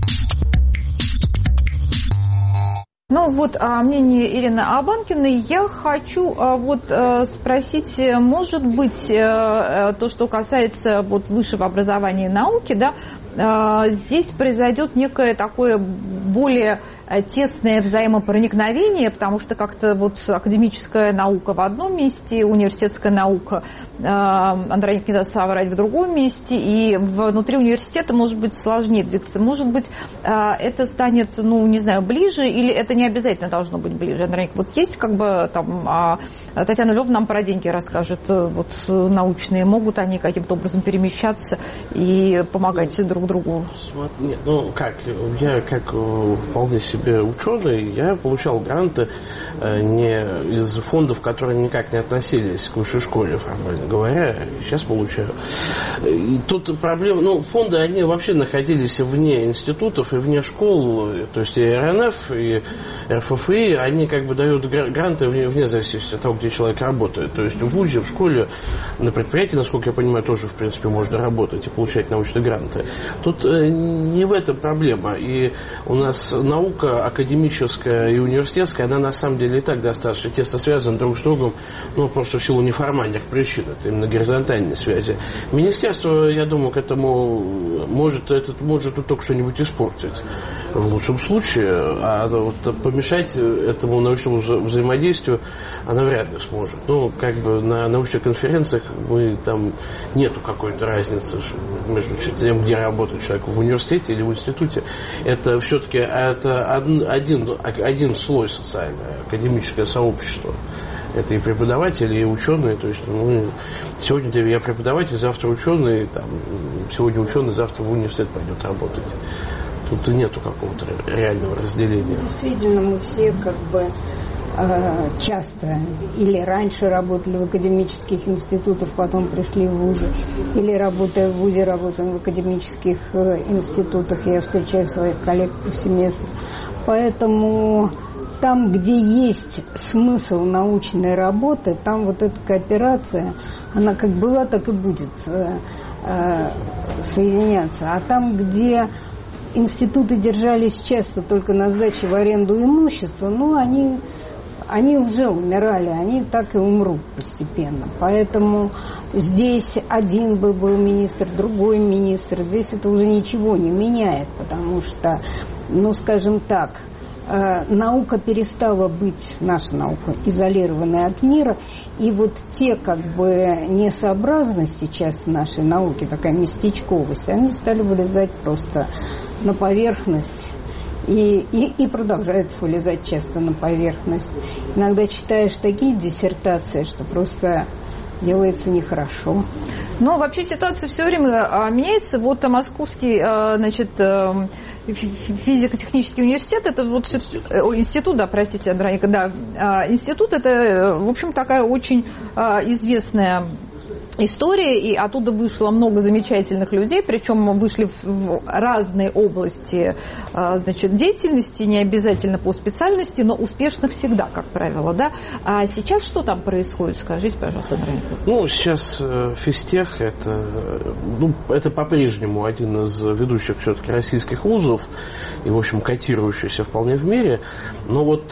Ну вот о мнении Ирины Абанкиной я хочу а, вот а, спросить, может быть, а, то, что касается вот, высшего образования и науки, да, а, здесь произойдет некое такое более тесное взаимопроникновение, потому что как-то вот академическая наука в одном месте, университетская наука, Андроник не даст соврать, в другом месте, и внутри университета может быть сложнее двигаться. Может быть, это станет, ну, не знаю, ближе, или это не обязательно должно быть ближе? Андроник, вот есть как бы там, Татьяна Львовна нам про деньги расскажет, вот научные, могут они каким-то образом перемещаться и помогать друг другу? Нет, ну как, я как вполне себе ученый, я получал гранты не из фондов, которые никак не относились к высшей школе, формально говоря, сейчас получаю. И тут проблема, ну, фонды, они вообще находились вне институтов и вне школ, то есть и эр эн эф, и эр эф эф и, они как бы дают гранты вне, вне зависимости от того, где человек работает. То есть в вузе, в школе, на предприятии, насколько я понимаю, тоже, в принципе, можно работать и получать научные гранты. Тут не в этом проблема. И у нас наука академическая и университетская, она на самом деле и так достаточно тесно связана друг с другом, ну, просто в силу неформальных причин, это именно горизонтальные связи. Министерство, я думаю, к этому может, этот, может тут только что-нибудь испортить в лучшем случае, а вот помешать этому научному вза- взаимодействию она вряд ли сможет. Ну, как бы на научных конференциях мы там нету какой-то разницы между тем, где работает человек, в университете или в институте. Это все-таки это один, один слой социальное, академическое сообщество. Это и преподаватели, и ученые. То есть мы сегодня я преподаватель, завтра ученый, там, сегодня ученый, завтра в университет пойдет работать. Тут нету какого-то реального разделения. Действительно, мы все как бы часто или раньше работали в академических институтах, потом пришли в вузы, или работая в вузе, работаем в академических институтах. Я встречаю своих коллег повсеместно. Поэтому там, где есть смысл научной работы, там вот эта кооперация, она как была, так и будет э, соединяться. А там, где институты держались часто только на сдаче в аренду имущества, ну, они, они уже умирали, они так и умрут постепенно. Поэтому здесь один бы был министр, другой министр, здесь это уже ничего не меняет, потому что, ну, скажем так, наука перестала быть, наша наука, изолированной от мира, и вот те как бы несообразности часто нашей науки, такая местечковость, они стали вылезать просто на поверхность и, и, и продолжают вылезать часто на поверхность. Иногда читаешь такие диссертации, что просто делается нехорошо. Но вообще ситуация все время меняется. Вот московский, значит, физико-технический университет, это вот институт, да, простите, Андроника, да, институт, это, в общем, такая очень известная история, и оттуда вышло много замечательных людей, причем вышли в разные области, значит, деятельности, не обязательно по специальности, но успешно всегда, как правило, да. А сейчас что там происходит, скажите, пожалуйста, Андроника. Ну, сейчас физтех это, ну, это по-прежнему один из ведущих все-таки российских вузов и, в общем, котирующийся вполне в мире. Но вот э,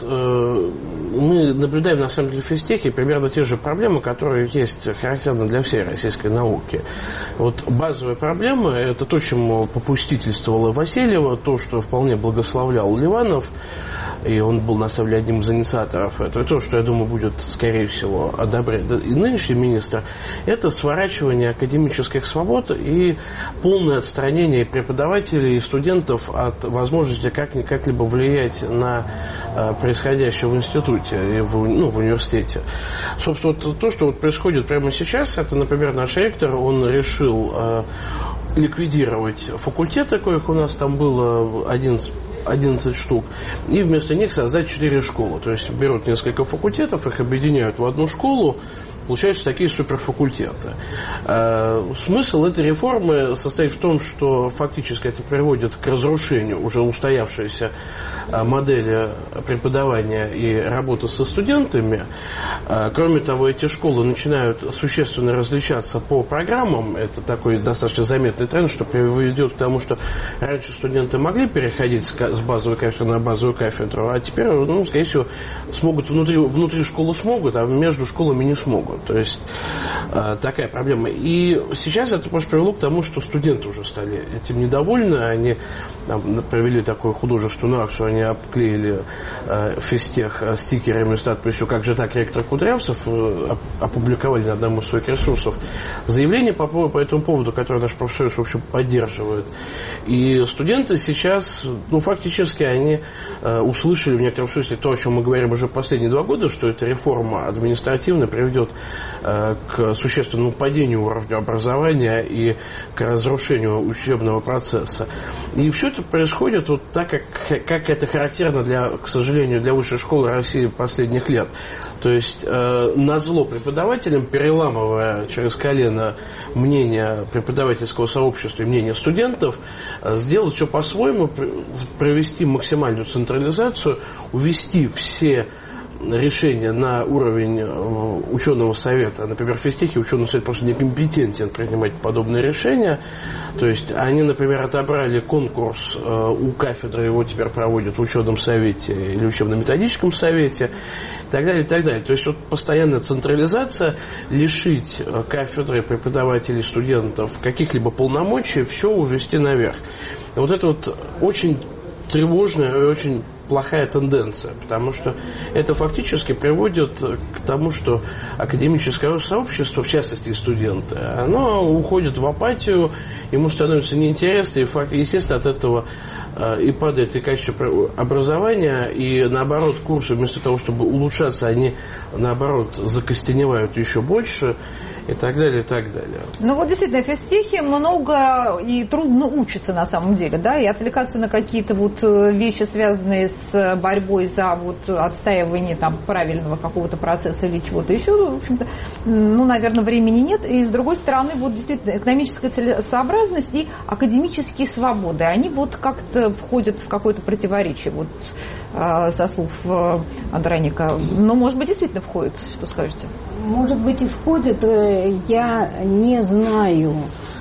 мы наблюдаем, на самом деле, в физтехе примерно те же проблемы, которые есть характерны для всей российской науки. Вот базовая проблема – это то, чему попустительствовала Васильева, то, что вполне благословлял Ливанов, и он был, на самом деле, одним из инициаторов этого. То, что, я думаю, будет, скорее всего, одобрять и нынешний министр, это сворачивание академических свобод и полное отстранение преподавателей и студентов от возможности как- как-либо влиять на э, происходящее в институте и в, ну, в университете. Собственно, вот то, что вот происходит прямо сейчас, это, например, наш ректор, он решил э, ликвидировать факультеты, коих у нас там было одиннадцать одиннадцать штук, и вместо них создать четыре школы. То есть берут несколько факультетов, их объединяют в одну школу, получаются такие суперфакультеты. Смысл этой реформы состоит в том, что фактически это приводит к разрушению уже устоявшейся модели преподавания и работы со студентами. Кроме того, эти школы начинают существенно различаться по программам. Это такой достаточно заметный тренд, что приведет к тому, что раньше студенты могли переходить с базовой кафедры на базовую кафедру, а теперь, ну, скорее всего, смогут внутри, внутри школы смогут, а между школами не смогут. То есть такая проблема. И сейчас это, может, привело к тому, что студенты уже стали этим недовольны. Они там провели такую художественную акцию, они обклеили э, физтех стикерами с надписью «Как же так, ректор Кудрявцев», э, опубликовали на одном из своих ресурсов заявление по, по этому поводу, которое наш профсоюз, в общем, поддерживает. И студенты сейчас, ну, фактически, они э, услышали в некотором смысле то, о чем мы говорим уже последние два года, что эта реформа административная приведет э, к существенному падению уровня образования и к разрушению учебного процесса. И все это происходит вот так, как, как это характерно, для, к сожалению, для высшей школы России последних лет. То есть э, назло преподавателям, переламывая через колено мнение преподавательского сообщества и мнение студентов, э, сделать все по-своему, провести максимальную централизацию, увести все решения на уровень ученого совета. Например, в физтехе ученый совет просто некомпетентен принимать подобные решения. То есть они, например, отобрали конкурс у кафедры, его теперь проводят в ученом совете или учебно-методическом совете, и так далее, и так далее. То есть вот постоянная централизация, лишить кафедры, преподавателей, студентов каких-либо полномочий, все увести наверх. И вот это вот очень тревожная и очень плохая тенденция, потому что это фактически приводит к тому, что академическое сообщество, в частности и студенты, оно уходит в апатию, ему становится неинтересно, и, естественно, от этого и падает и качество образования, и, наоборот, курсы, вместо того, чтобы улучшаться, они, наоборот, закостеневают еще больше, и так далее, и так далее. Ну вот действительно, в физтехе много и трудно учиться на самом деле, да, и отвлекаться на какие-то вот вещи, связанные с борьбой за вот отстаивание там правильного какого-то процесса или чего-то еще, в общем-то, ну, наверное, времени нет. И с другой стороны, вот действительно, экономическая целесообразность и академические свободы, они вот как-то входят в какое-то противоречие, вот со слов Андроника. Но, может быть, действительно входит, что скажете? Может быть, и входит. Я не знаю,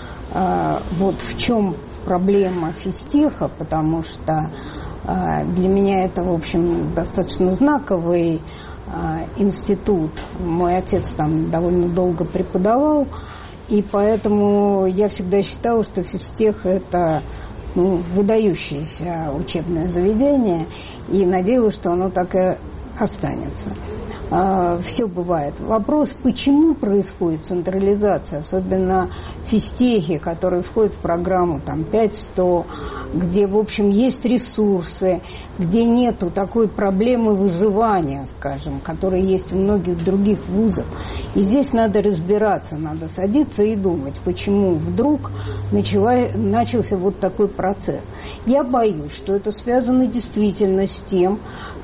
вот в чем проблема физтеха, потому что для меня это, в общем, достаточно знаковый институт. Мой отец там довольно долго преподавал, и поэтому я всегда считала, что физтех – это ну, выдающееся учебное заведение, и надеялась, что оно так и останется. Все бывает. Вопрос, почему происходит централизация, особенно в физтехе, который входит в программу там, пять сто, где, в общем, есть ресурсы, где нету такой проблемы выживания, скажем, которая есть у многих других вузов. И здесь надо разбираться, надо садиться и думать, почему вдруг начала, начался вот такой процесс. Я боюсь, что это связано действительно с тем,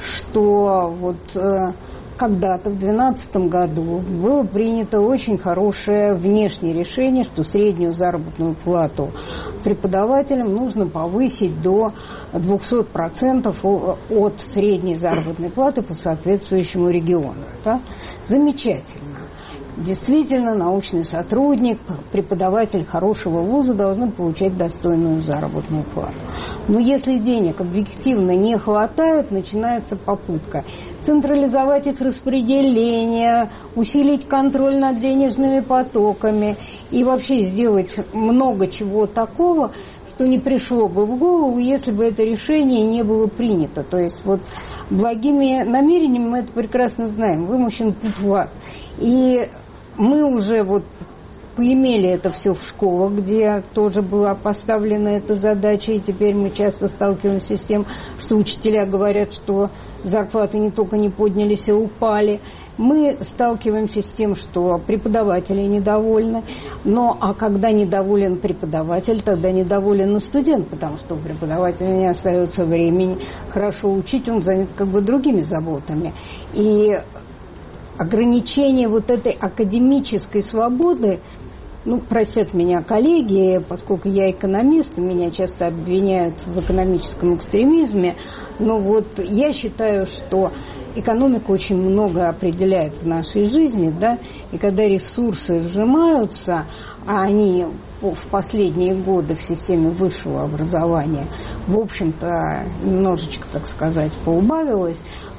что вот когда-то в две тысячи двенадцатом году было принято очень хорошее внешнее решение, что среднюю заработную плату преподавателям нужно повысить до двухсот процентов от средней заработной платы по соответствующему региону. Да? Замечательно. Действительно, научный сотрудник, преподаватель хорошего вуза должны получать достойную заработную плату. Но если денег объективно не хватает, начинается попытка централизовать их распределение, усилить контроль над денежными потоками и вообще сделать много чего такого, что не пришло бы в голову, если бы это решение не было принято. То есть вот благими намерениями мы это прекрасно знаем. Вымощен путь в ад. И мы уже вот поимели это все в школах, где тоже была поставлена эта задача, и теперь мы часто сталкиваемся с тем, что учителя говорят, что зарплаты не только не поднялись, а упали. Мы сталкиваемся с тем, что преподаватели недовольны, но а когда недоволен преподаватель, тогда недоволен и студент, потому что у преподавателя не остается времени хорошо учить, он занят как бы другими заботами. И ограничение вот этой академической свободы, ну, простят меня коллеги, поскольку я экономист, меня часто обвиняют в экономическом экстремизме, но вот я считаю, что экономика очень много определяет в нашей жизни, да, и когда ресурсы сжимаются, а они в последние годы в системе высшего образования, в общем-то, немножечко, так сказать, поубавилось,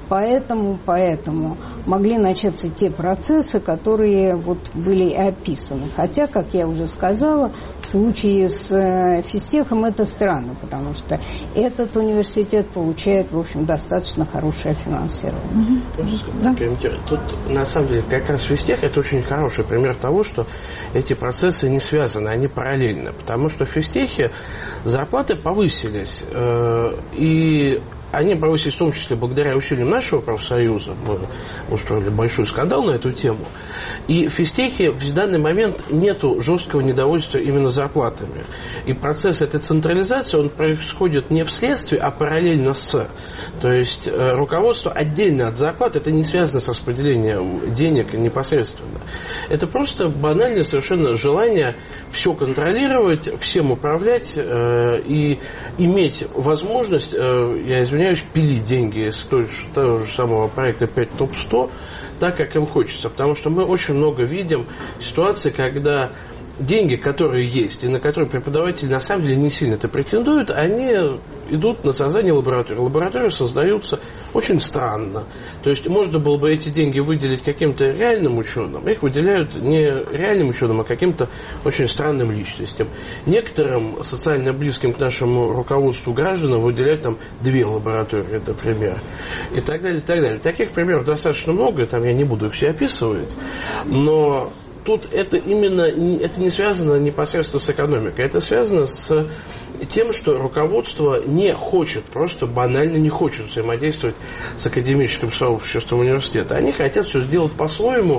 Поэтому, поэтому могли начаться те процессы, которые вот были и описаны. Хотя, как я уже сказала, в случае с физтехом это странно, потому что этот университет получает, в общем, достаточно хорошее финансирование. Mm-hmm. Да. Тут, на самом деле, как раз физтех – это очень хороший пример того, что эти процессы не связаны, они параллельны. Потому что в физтехе зарплаты повысились, э, и они повысились в том числе благодаря усилиям нашего профсоюза. Мы устроили большой скандал на эту тему. И в физтехе в данный момент нет жесткого недовольства именно зарплатами. И процесс этой централизации, он происходит не вследствие, а параллельно с. То есть руководство отдельно от зарплат, это не связано с распределением денег непосредственно. Это просто банальное совершенно желание все контролировать, всем управлять э, и иметь возможность, э, я извиняюсь, пилить деньги с того же самого проекта пять топ сто так, как им хочется. Потому что мы очень много видим ситуаций, когда деньги, которые есть, и на которые преподаватели на самом деле не сильно-то претендуют, они идут на создание лаборатории. Лаборатории создаются очень странно. То есть можно было бы эти деньги выделить каким-то реальным ученым, их выделяют не реальным ученым, а каким-то очень странным личностям. Некоторым социально близким к нашему руководству гражданам выделяют там две лаборатории, например, и так далее, и так далее. Таких примеров достаточно много, там я не буду их все описывать, но тут это именно это не связано непосредственно с экономикой, это связано с тем, что руководство не хочет, просто банально не хочет взаимодействовать с академическим сообществом университета. Они хотят все сделать по-своему,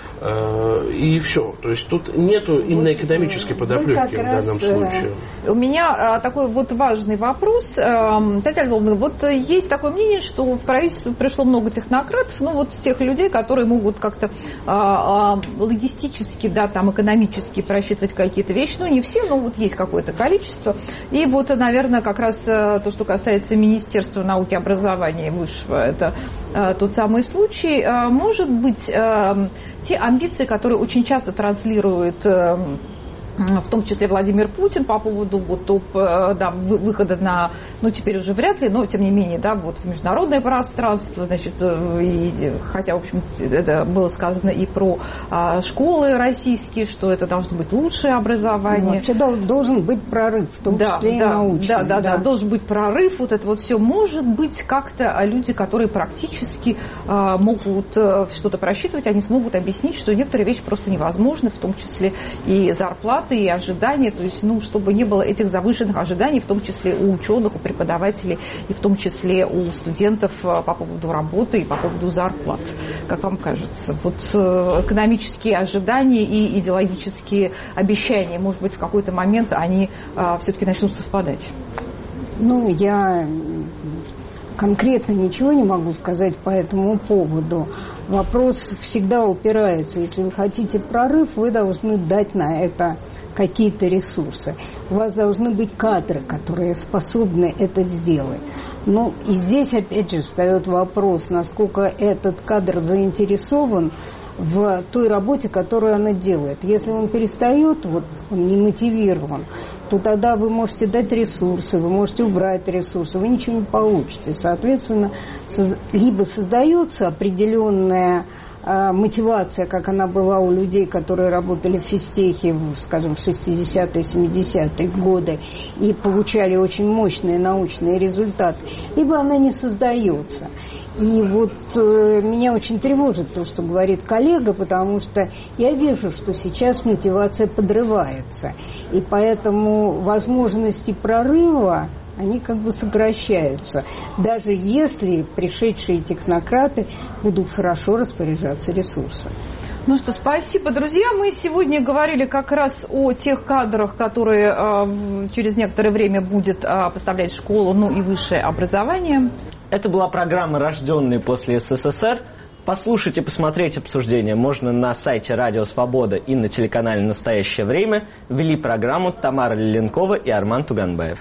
и все. То есть тут нету именно экономической подоплеки в данном случае. У меня а, такой вот важный вопрос. А, Татьяна Львовна, вот есть такое мнение, что в правительство пришло много технократов, ну вот тех людей, которые могут как-то а, а, логистически, да, там экономически просчитывать какие-то вещи, ну не все, но вот есть какое-то количество. И вот, наверное, как раз то, что касается Министерства науки и образования высшего, это а, тот самый случай. А, может быть, а, те амбиции, которые очень часто транслируют, в том числе Владимир Путин, по поводу вот, топ, да, выхода на, ну теперь уже вряд ли, но тем не менее, да, вот в международное пространство, значит, и, хотя, в общем, это было сказано и про а, школы российские, что это должно быть лучшее образование. Ну, вообще должен быть прорыв, в том да, числе да, и научный. Да, да, да, да, должен быть прорыв, вот это вот все. Может быть, как-то люди, которые практически а, могут а, что-то просчитывать, они смогут объяснить, что некоторые вещи просто невозможны, в том числе и зарплаты, и ожидания, то есть, ну, чтобы не было этих завышенных ожиданий, в том числе у ученых, у преподавателей, и в том числе у студентов по поводу работы и по поводу зарплат. Как вам кажется? Вот экономические ожидания и идеологические обещания, может быть, в какой-то момент они а, все-таки начнут совпадать? Ну, я конкретно ничего не могу сказать по этому поводу. Вопрос всегда упирается. Если вы хотите прорыв, вы должны дать на это какие-то ресурсы. У вас должны быть кадры, которые способны это сделать. Ну, и здесь, опять же, встает вопрос, насколько этот кадр заинтересован в той работе, которую она делает. Если он перестает, вот он не мотивирован, то тогда вы можете дать ресурсы, вы можете убрать ресурсы, вы ничего не получите. Соответственно, либо создается определенная мотивация, как она была у людей, которые работали в физтехе, скажем, в шестидесятые, семидесятые годы и получали очень мощные научные результаты, либо она не создается. И вот э, меня очень тревожит то, что говорит коллега, потому что я вижу, что сейчас мотивация подрывается. И поэтому возможности прорыва, они как бы сокращаются, даже если пришедшие технократы будут хорошо распоряжаться ресурсами. Ну что, спасибо, друзья. Мы сегодня говорили как раз о тех кадрах, которые э, через некоторое время будет э, поставлять школу, ну и высшее образование. Это была программа «Рожденные после СССР». Послушать и посмотреть обсуждение можно на сайте Радио Свобода и на телеканале «Настоящее время». Вели программу Тамара Лиленкова и Арман Туганбаев.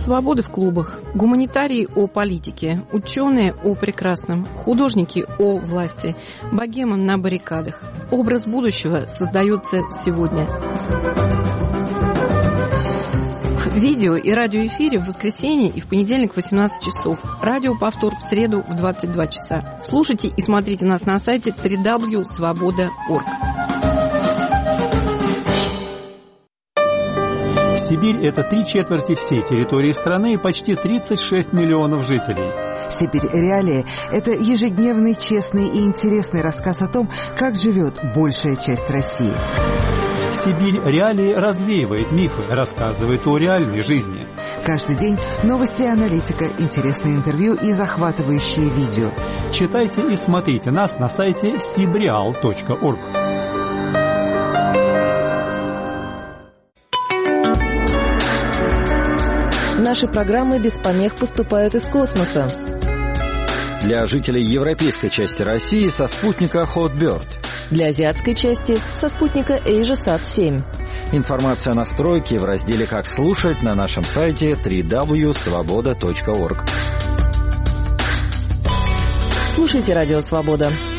Свободы в клубах, гуманитарии о политике, ученые о прекрасном, художники о власти, богема на баррикадах. Образ будущего создается сегодня. Видео и радиоэфире в воскресенье и в понедельник в восемнадцать часов. Радиоповтор в среду в двадцать два часа. Слушайте и смотрите нас на сайте дабл ю дабл ю дабл ю точка свобода точка орг. Сибирь – это три четверти всей территории страны и почти тридцать шесть миллионов жителей. Сибирь реалии – это ежедневный, честный и интересный рассказ о том, как живет большая часть России. Сибирь реалии развеивает мифы, рассказывает о реальной жизни. Каждый день новости и аналитика, интересные интервью и захватывающие видео. Читайте и смотрите нас на сайте сибреал точка орг. Наши программы без помех поступают из космоса. Для жителей европейской части России со спутника Hotbird. Для азиатской части со спутника AsiaSat семь. Информация о настройке в разделе «Как слушать» на нашем сайте дабл ю дабл ю дабл ю точка свобода точка орг. Слушайте «Радио Свобода».